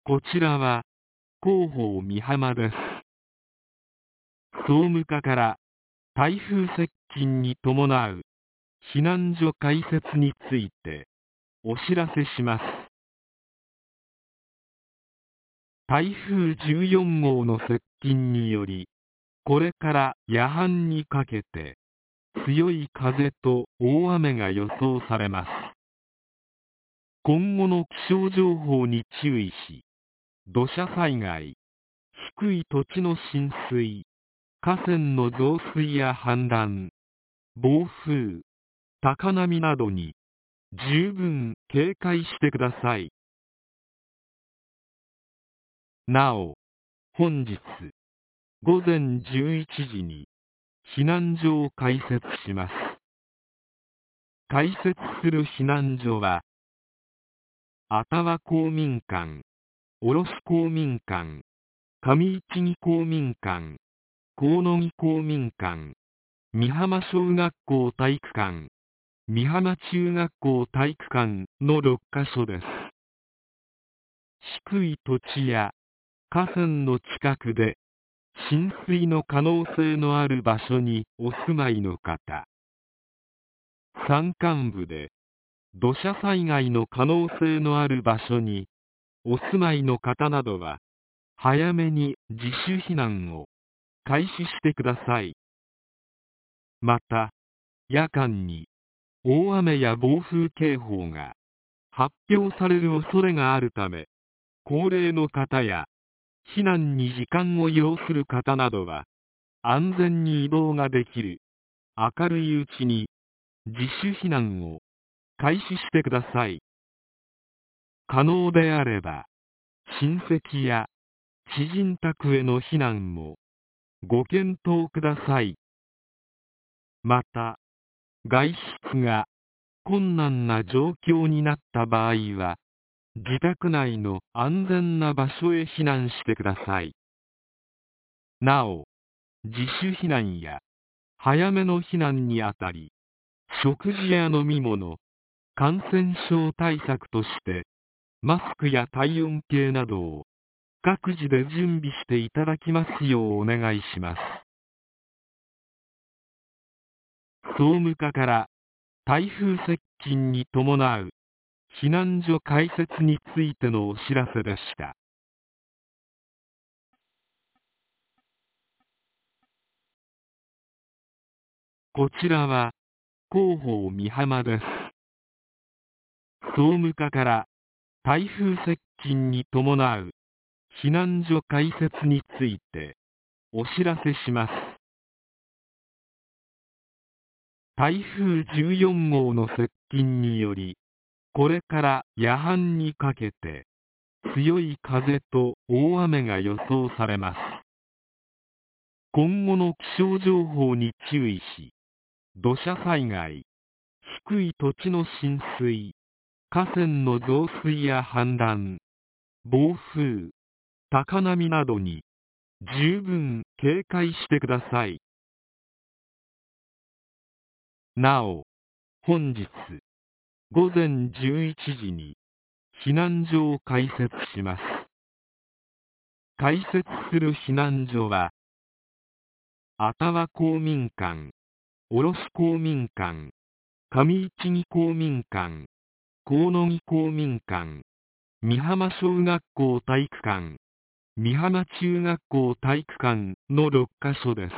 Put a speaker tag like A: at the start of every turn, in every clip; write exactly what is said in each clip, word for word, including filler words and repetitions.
A: こちらは広報美浜です。総務課から台風接近に伴う避難所開設についてお知らせします。台風じゅうよん号の接近により、これから夜半にかけて強い風と大雨が予想されます。今後の気象情報に注意し、土砂災害、低い土地の浸水、河川の増水や氾濫、暴風、高波などに十分警戒してください。なお、本日ごぜんじゅういちじに避難所を開設します。開設する避難所は、愛宕公民館、卸公民館、上市木公民館、河野木公民館、美浜小学校体育館、美浜中学校体育館のろっかしょです。低い土地や河川の近くで浸水の可能性のある場所にお住まいの方、山間部で土砂災害の可能性のある場所にお住まいの方などは、早めに自主避難を開始してください。また、夜間に大雨や暴風警報が発表される恐れがあるため、高齢の方や避難に時間を要する方などは、安全に移動ができる明るいうちに自主避難を開始してください。可能であれば、親戚や知人宅への避難もご検討ください。また、外出が困難な状況になった場合は、自宅内の安全な場所へ避難してください。なお、自主避難や早めの避難にあたり、食事や飲み物、感染症対策として、マスクや体温計などを各自で準備していただきますようお願いします。総務課から台風接近に伴う避難所開設についてのお知らせでした。こちらは広報美浜です。総務課から台風接近に伴う避難所開設についてお知らせします。台風じゅうよん号の接近により、これから夜半にかけて強い風と大雨が予想されます。今後の気象情報に注意し、土砂災害、低い土地の浸水、河川の増水や氾濫、暴風、高波などに十分警戒してください。なお、本日ごぜんじゅういちじに避難所を開設します。開設する避難所は、愛宕公民館、卸公民館、上市木公民館、河野木公民館、美浜小学校体育館、美浜中学校体育館のろっかしょです。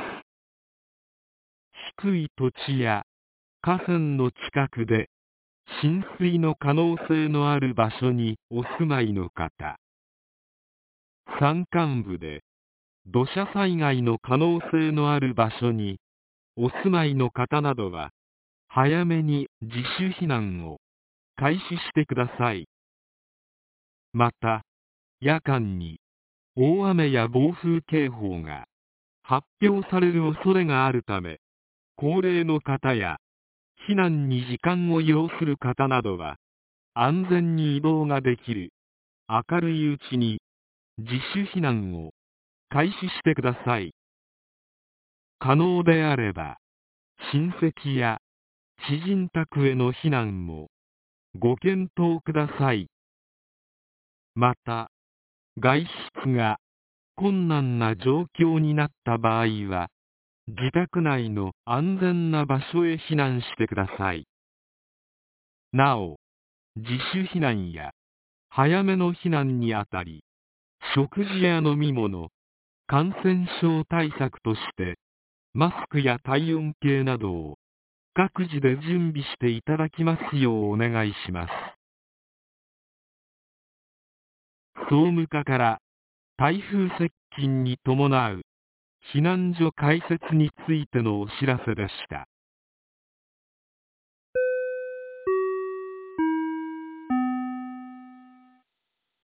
A: 低い土地や河川の近くで浸水の可能性のある場所にお住まいの方、山間部で土砂災害の可能性のある場所にお住まいの方などは、早めに自主避難を開始してください。また、夜間に大雨や暴風警報が発表される恐れがあるため、高齢の方や避難に時間を要する方などは、安全に移動ができる明るいうちに自主避難を開始してください。可能であれば、親戚や知人宅への避難もご検討ください。また、 外出が困難な状況になった場合は、自宅内の安全な場所へ避難してください。なお、自主避難や早めの避難にあたり、食事や飲み物、感染症対策として、マスクや体温計などを各自で準備していただきますようお願いします。総務課から台風接近に伴う避難所開設についてのお知らせでした。